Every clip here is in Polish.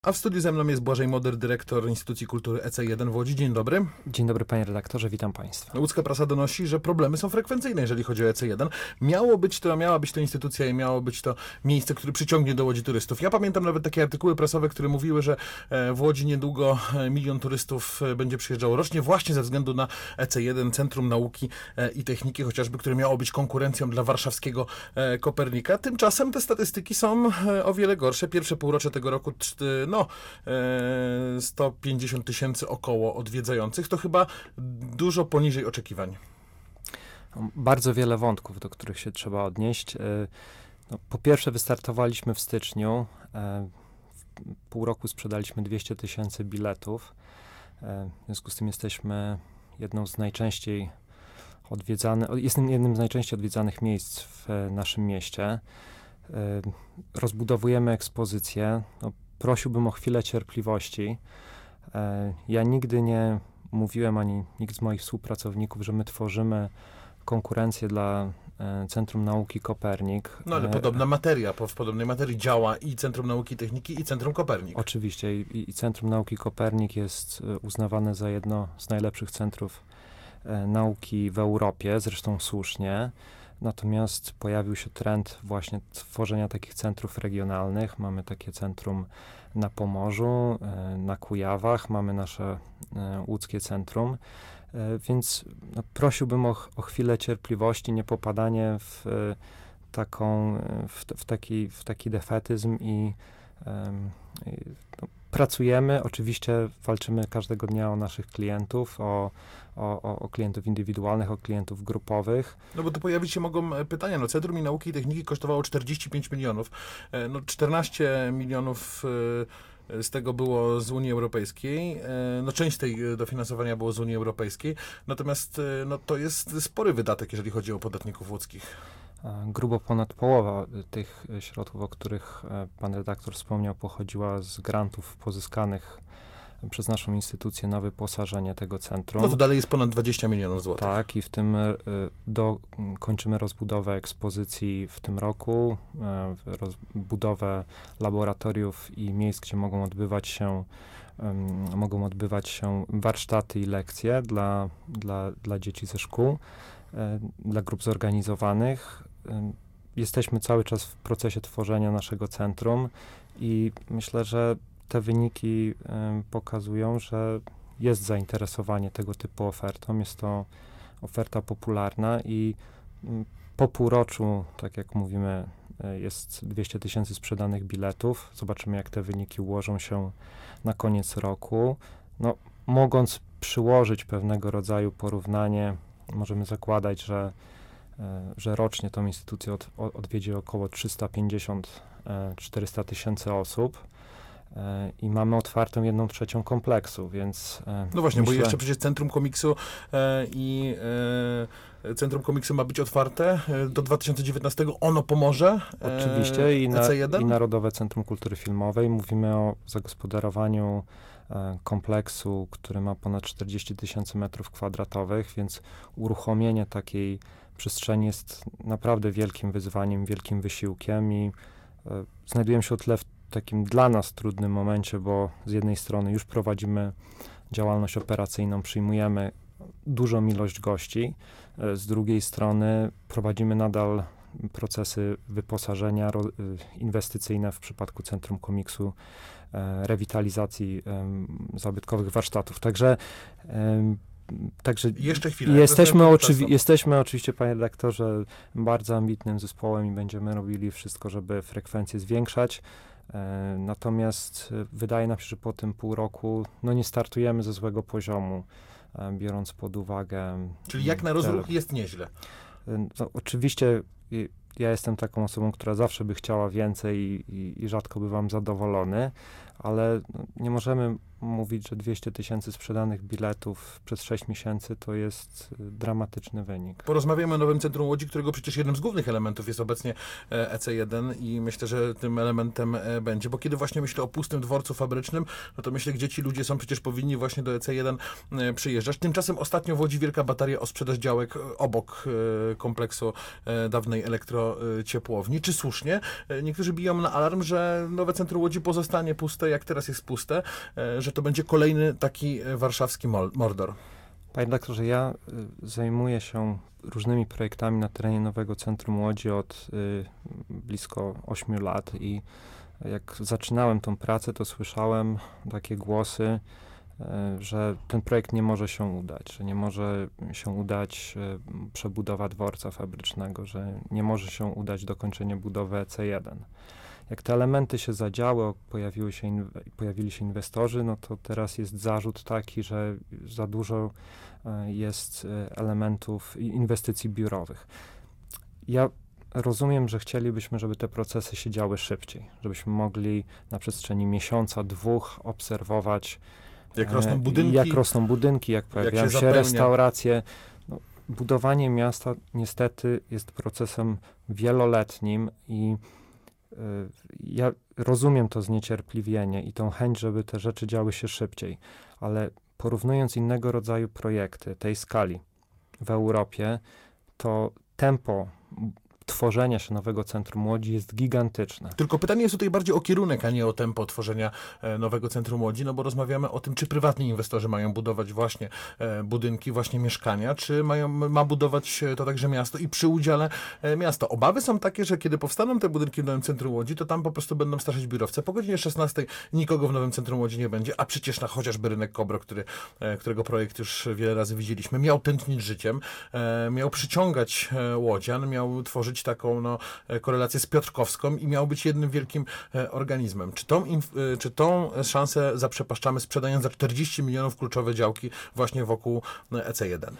A w studiu ze mną jest Błażej Moder, dyrektor Instytucji Kultury EC1 w Łodzi. Dzień dobry. Dzień dobry, panie redaktorze, witam państwa. Łódzka prasa donosi, że problemy są frekwencyjne, jeżeli chodzi o EC1. miała być to instytucja i miało być to miejsce, które przyciągnie do Łodzi turystów. Ja pamiętam nawet takie artykuły prasowe, które mówiły, że w Łodzi niedługo 1 milion turystów będzie przyjeżdżało rocznie właśnie ze względu na EC1, Centrum Nauki i Techniki, chociażby, które miało być konkurencją dla warszawskiego Kopernika. Tymczasem te statystyki są o wiele gorsze. Pierwsze półrocze tego roku 150 tysięcy około odwiedzających, to chyba dużo poniżej oczekiwań. Bardzo wiele wątków, do których się trzeba odnieść. Po pierwsze, wystartowaliśmy w styczniu. W pół roku sprzedaliśmy 200 tysięcy biletów. W związku z tym jesteśmy jednym z najczęściej odwiedzanych miejsc w naszym mieście. Rozbudowujemy ekspozycję. Prosiłbym o chwilę cierpliwości. Ja nigdy nie mówiłem, ani nikt z moich współpracowników, że my tworzymy konkurencję dla Centrum Nauki Kopernik. No ale podobna materia, w podobnej materii działa i Centrum Nauki i Techniki, i Centrum Kopernik. Oczywiście i Centrum Nauki Kopernik jest uznawane za jedno z najlepszych centrów nauki w Europie, zresztą słusznie. Natomiast pojawił się trend właśnie tworzenia takich centrów regionalnych. Mamy takie centrum na Pomorzu, na Kujawach, mamy nasze łódzkie centrum, więc prosiłbym o chwilę cierpliwości, nie popadanie w taki defetyzm i pracujemy, oczywiście walczymy każdego dnia o naszych klientów, o klientów indywidualnych, o klientów grupowych. No bo tu pojawić się mogą pytania. Centrum Nauki i Techniki kosztowało 45 milionów. 14 milionów z tego było z Unii Europejskiej. Część tej dofinansowania było z Unii Europejskiej. Natomiast to jest spory wydatek, jeżeli chodzi o podatników łódzkich. Grubo ponad połowa tych środków, o których pan redaktor wspomniał, pochodziła z grantów pozyskanych przez naszą instytucję na wyposażenie tego centrum. No to dalej jest ponad 20 milionów złotych. Tak, i w tym kończymy rozbudowę ekspozycji w tym roku, budowę laboratoriów i miejsc, gdzie mogą odbywać się warsztaty i lekcje dla dzieci ze szkół, dla grup zorganizowanych. Jesteśmy cały czas w procesie tworzenia naszego centrum i myślę, że te wyniki pokazują, że jest zainteresowanie tego typu ofertą. Jest to oferta popularna i po półroczu, tak jak mówimy, jest 200 tysięcy sprzedanych biletów. Zobaczymy, jak te wyniki ułożą się na koniec roku. Mogąc przyłożyć pewnego rodzaju porównanie, możemy zakładać, że rocznie tą instytucję odwiedzi około 350-400 tysięcy osób i mamy otwartą 1/3 kompleksu, więc no właśnie, bo jeszcze przecież Centrum Komiksu Centrum Komiksu ma być otwarte do 2019. Ono pomoże. Oczywiście EC1? I Narodowe Centrum Kultury Filmowej. Mówimy o zagospodarowaniu kompleksu, który ma ponad 40 tysięcy metrów kwadratowych, więc uruchomienie takiej przestrzeni jest naprawdę wielkim wyzwaniem, wielkim wysiłkiem i znajdujemy się o tyle w takim dla nas trudnym momencie, bo z jednej strony już prowadzimy działalność operacyjną, przyjmujemy dużą ilość gości, z drugiej strony prowadzimy nadal procesy wyposażenia inwestycyjne w przypadku Centrum Komiksu, rewitalizacji zabytkowych warsztatów. Także jeszcze chwilę. Jesteśmy oczywiście, panie redaktorze, bardzo ambitnym zespołem i będziemy robili wszystko, żeby frekwencję zwiększać. Natomiast wydaje nam się, że po tym pół roku nie startujemy ze złego poziomu, biorąc pod uwagę... Czyli jak na rozruch jest nieźle. Oczywiście ja jestem taką osobą, która zawsze by chciała więcej i rzadko bywam zadowolony, ale nie możemy mówić, że 200 000 sprzedanych biletów przez 6 miesięcy to jest dramatyczny wynik. Porozmawiamy o nowym centrum Łodzi, którego przecież jednym z głównych elementów jest obecnie EC1 i myślę, że tym elementem będzie, bo kiedy właśnie myślę o pustym dworcu fabrycznym, no to myślę, gdzie ci ludzie są, przecież powinni właśnie do EC1 przyjeżdżać. Tymczasem ostatnio w Łodzi wielka bataria o sprzedaż działek obok kompleksu dawnej elektrociepłowni. Czy słusznie? Niektórzy biją na alarm, że nowe centrum Łodzi pozostanie puste, jak teraz jest puste, że to będzie kolejny taki warszawski Mordor. Panie redaktorze, ja zajmuję się różnymi projektami na terenie nowego centrum Łodzi od blisko 8 lat i jak zaczynałem tą pracę, to słyszałem takie głosy, że ten projekt nie może się udać, że nie może się udać przebudowa dworca fabrycznego, że nie może się udać dokończenie budowy EC1. Jak te elementy się zadziały, pojawili się inwestorzy, no to teraz jest zarzut taki, że za dużo jest elementów inwestycji biurowych. Ja rozumiem, że chcielibyśmy, żeby te procesy się działy szybciej, żebyśmy mogli na przestrzeni miesiąca, 2 obserwować, jak rosną budynki, jak pojawiają się restauracje. No, budowanie miasta niestety jest procesem wieloletnim i ja rozumiem to zniecierpliwienie i tą chęć, żeby te rzeczy działy się szybciej, ale porównując innego rodzaju projekty tej skali w Europie, to tempo tworzenia się nowego centrum Łodzi jest gigantyczne. Tylko pytanie jest tutaj bardziej o kierunek, a nie o tempo tworzenia nowego centrum Łodzi, no bo rozmawiamy o tym, czy prywatni inwestorzy mają budować właśnie budynki, właśnie mieszkania, czy ma budować to także miasto i przy udziale miasta. Obawy są takie, że kiedy powstaną te budynki w nowym centrum Łodzi, to tam po prostu będą straszyć biurowce. Po godzinie 16 nikogo w nowym centrum Łodzi nie będzie, a przecież na chociażby rynek Kobro, którego projekt już wiele razy widzieliśmy, miał tętnić życiem, miał przyciągać łodzian, miał tworzyć taką korelację z Piotrkowską i miał być jednym wielkim organizmem. Czy tą szansę zaprzepaszczamy, sprzedając za 40 milionów kluczowe działki właśnie wokół EC1?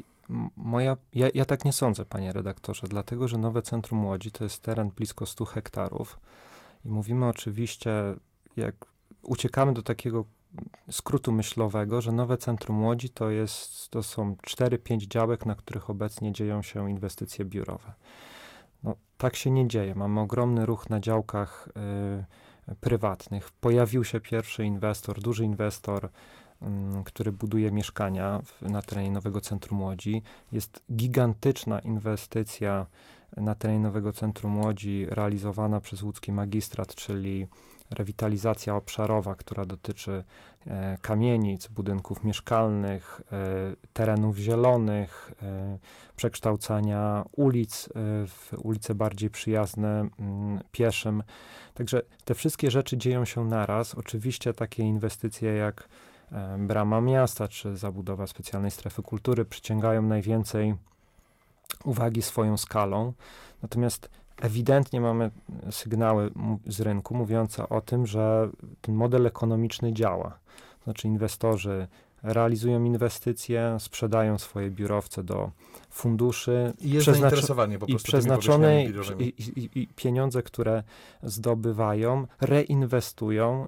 Ja tak nie sądzę, panie redaktorze, dlatego, że nowe centrum Łodzi to jest teren blisko 100 hektarów i mówimy oczywiście, jak uciekamy do takiego skrótu myślowego, że nowe centrum Łodzi to są 4-5 działek, na których obecnie dzieją się inwestycje biurowe. No, tak się nie dzieje. Mamy ogromny ruch na działkach prywatnych. Pojawił się pierwszy inwestor, duży inwestor, który buduje mieszkania na terenie nowego centrum Łodzi. Jest gigantyczna inwestycja na terenie nowego centrum Łodzi realizowana przez łódzki magistrat, czyli rewitalizacja obszarowa, która dotyczy kamienic, budynków mieszkalnych, terenów zielonych, przekształcania ulic w ulice bardziej przyjazne pieszym. Także te wszystkie rzeczy dzieją się naraz. Oczywiście takie inwestycje jak Brama Miasta czy zabudowa specjalnej strefy kultury przyciągają najwięcej uwagi swoją skalą. Natomiast ewidentnie mamy sygnały z rynku mówiące o tym, że ten model ekonomiczny działa. Znaczy inwestorzy realizują inwestycje, sprzedają swoje biurowce do funduszy. I jest zainteresowanie po prostu przeznaczone i pieniądze, które zdobywają, reinwestują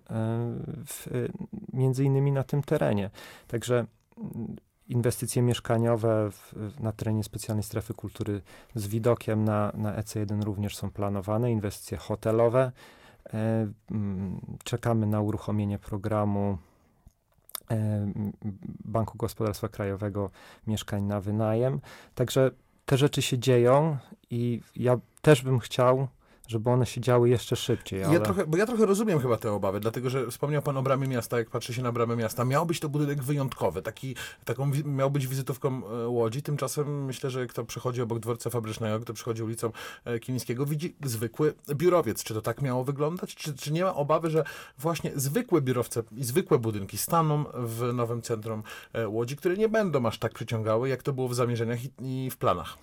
między innymi na tym terenie. Także inwestycje mieszkaniowe na terenie specjalnej strefy kultury z widokiem na EC1 również są planowane. Inwestycje hotelowe. Czekamy na uruchomienie programu Banku Gospodarstwa Krajowego mieszkań na wynajem. Także te rzeczy się dzieją i ja też bym chciał, żeby one się działy jeszcze szybciej. Ale... Ja trochę rozumiem chyba te obawy, dlatego że wspomniał pan o Bramie Miasta, jak patrzy się na Bramę Miasta. Miał być to budynek wyjątkowy, miał być wizytówką Łodzi, tymczasem myślę, że kto przechodzi obok dworca fabrycznego, kto przechodzi ulicą Kilińskiego, widzi zwykły biurowiec. Czy to tak miało wyglądać? Czy nie ma obawy, że właśnie zwykłe biurowce i zwykłe budynki staną w nowym centrum Łodzi, które nie będą aż tak przyciągały, jak to było w zamierzeniach i w planach?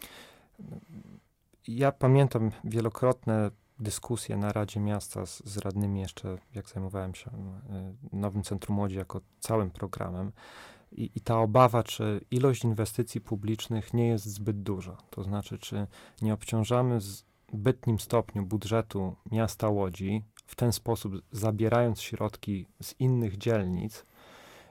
Ja pamiętam wielokrotne dyskusje na Radzie Miasta z radnymi jeszcze, jak zajmowałem się nowym centrum Łodzi jako całym programem i ta obawa, czy ilość inwestycji publicznych nie jest zbyt duża. To znaczy, czy nie obciążamy w zbytnim stopniu budżetu miasta Łodzi, w ten sposób zabierając środki z innych dzielnic,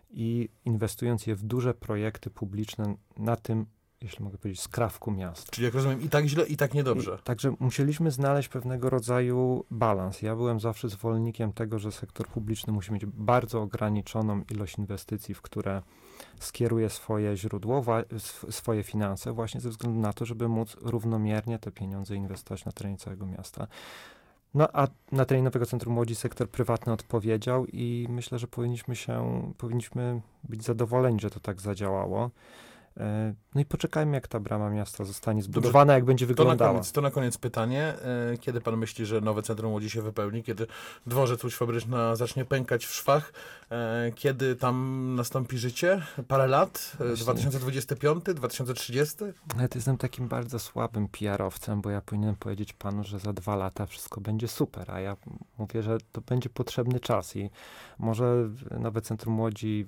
i inwestując je w duże projekty publiczne na tym, jeśli mogę powiedzieć, skrawku miasta. Czyli jak rozumiem, i tak źle, i tak niedobrze. Także musieliśmy znaleźć pewnego rodzaju balans. Ja byłem zawsze zwolennikiem tego, że sektor publiczny musi mieć bardzo ograniczoną ilość inwestycji, w które skieruje swoje źródło, swoje finanse, właśnie ze względu na to, żeby móc równomiernie te pieniądze inwestować na terenie całego miasta. No a na terenie Nowego Centrum Łodzi sektor prywatny odpowiedział i myślę, że powinniśmy być zadowoleni, że to tak zadziałało. No i poczekajmy, jak ta brama miasta zostanie zbudowana, jak będzie wyglądała. To na koniec pytanie. Kiedy pan myśli, że nowe centrum Łodzi się wypełni? Kiedy dworzec Łódź Fabryczna zacznie pękać w szwach? Kiedy tam nastąpi życie? Parę lat? 2025? 2030? Nawet jestem takim bardzo słabym PR-owcem, bo ja powinienem powiedzieć panu, że za 2 lata wszystko będzie super, a ja mówię, że to będzie potrzebny czas i może nowe centrum Łodzi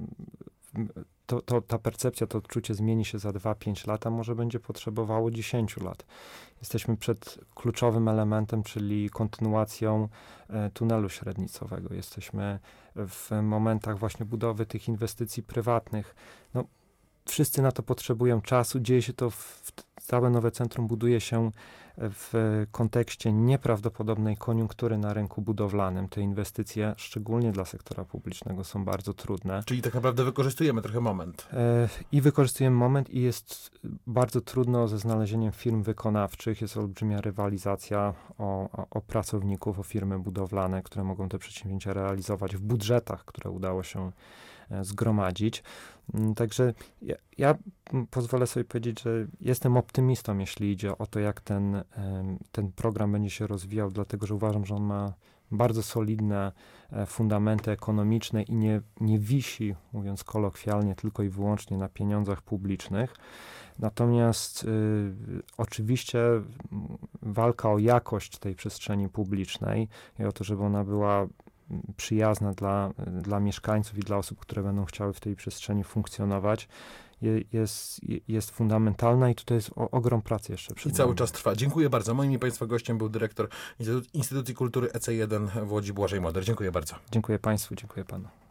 ta percepcja, to odczucie zmieni się za 2-5 lat, a może będzie potrzebowało 10 lat. Jesteśmy przed kluczowym elementem, czyli kontynuacją tunelu średnicowego. Jesteśmy w momentach właśnie budowy tych inwestycji prywatnych. No, wszyscy na to potrzebują czasu. Dzieje się to, całe nowe centrum buduje się w kontekście nieprawdopodobnej koniunktury na rynku budowlanym. Te inwestycje, szczególnie dla sektora publicznego, są bardzo trudne. Czyli tak naprawdę wykorzystujemy trochę moment. I wykorzystujemy moment i jest bardzo trudno ze znalezieniem firm wykonawczych. Jest olbrzymia rywalizacja o pracowników, o firmy budowlane, które mogą te przedsięwzięcia realizować w budżetach, które udało się zgromadzić. Także ja pozwolę sobie powiedzieć, że jestem optymistą, jeśli idzie o to, jak ten program będzie się rozwijał, dlatego że uważam, że on ma bardzo solidne fundamenty ekonomiczne i nie wisi, mówiąc kolokwialnie, tylko i wyłącznie na pieniądzach publicznych. Natomiast oczywiście walka o jakość tej przestrzeni publicznej i o to, żeby ona była przyjazna dla mieszkańców i dla osób, które będą chciały w tej przestrzeni funkcjonować, jest fundamentalna i tutaj jest ogrom pracy jeszcze przed I cały nami. czas trwa. Dziękuję bardzo. Moim i Państwa gościem był dyrektor Instytucji Kultury EC1 w Łodzi, Błażej Moder. Dziękuję bardzo. Dziękuję Państwu, dziękuję Panu.